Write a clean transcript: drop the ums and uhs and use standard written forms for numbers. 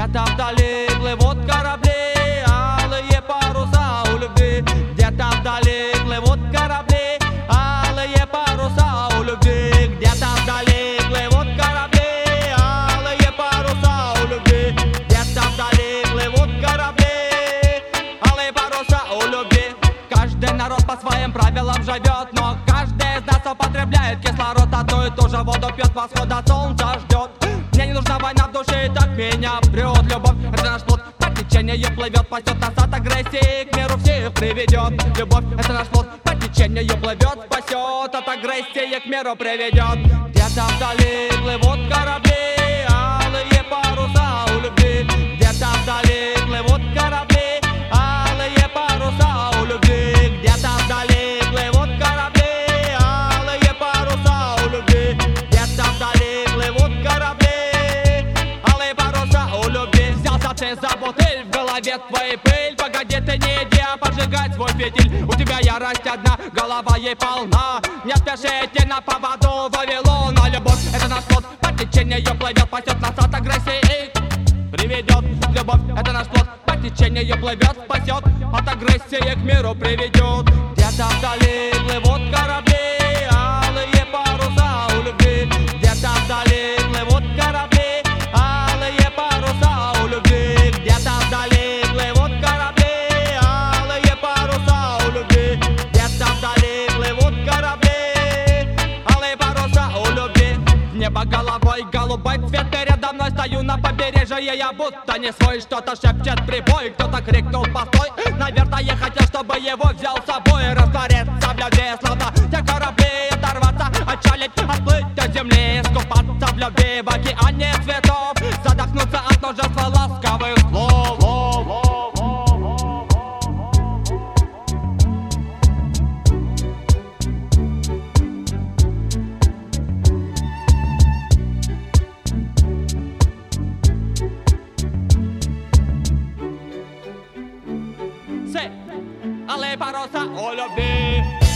Где-то вдали плывут корабли, алые паруса у любви. Где-то вдали плывут корабли, алые паруса у любви. Где-то вдали плывут корабли, алые паруса у любви. Где-то вдали плывут корабли, алые паруса у любви. Каждый народ по своим правилам живет, но каждый из нас употребляет кислород. Одну и ту же воду пьет, восхода солнца ждет. Мне не нужна война в душе, и так меня прет. Любовь — это наш плод, по течению плывет, пасет нас от агрессии, к миру всех приведет. Любовь — это наш плод, по течению плывет, спасет от агрессии, к миру приведет. Где-то вдали плывут корабли, алые паруса у любви. Где-то вдали плывут корабли, алые паруса у любви. Где-то вдали плывут корабли, алые паруса у любви. Где-то вдали плывут корабли, алые паруса у любви. Взялся ты за бутыль, в голове твоей пыль. Погоди, ты не иди, а поджигай свой фитиль. У тебя ярость одна, голова ей полна. Не спешите на поводу Вавилона. Любовь — это наш плод, по течению плывет, пасет нас от агрессии, приведет. Любовь — это наш плод, по течению плывет, спасет от агрессии, к миру приведет. Где-то вдали плывут корабли, алые паруса у любви. Где-то вдали плывут корабли, алые паруса у любви. Где-то вдали плывут корабли, алые паруса у любви. Где-то вдали плывут корабли, алые паруса у любви. В небо головой голубой цвет, передо мной стою на побережье. Я будто не свой, что-то шепчет прибой. Кто-то крикнул постой, наверное, хотел, чтобы его взял с собой. Раствориться в любви, словно те корабли, оторваться, отчалить, отплыть от земли, искупаться в любви в океане цветов, задохнуться от множества ласковых слов. Алые паруса у любви.